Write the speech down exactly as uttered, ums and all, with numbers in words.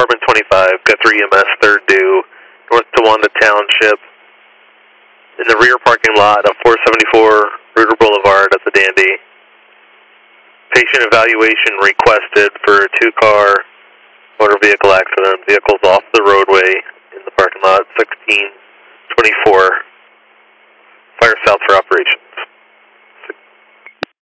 Department twenty-five, Guthrie E M S, third due, North Towanda Township, in the rear parking lot of four seventy-four Ruger Boulevard at the Dandy. Patient evaluation requested for a two-car motor vehicle accident. Vehicles off the roadway in the parking lot, sixteen twenty-four. Fire south for operation.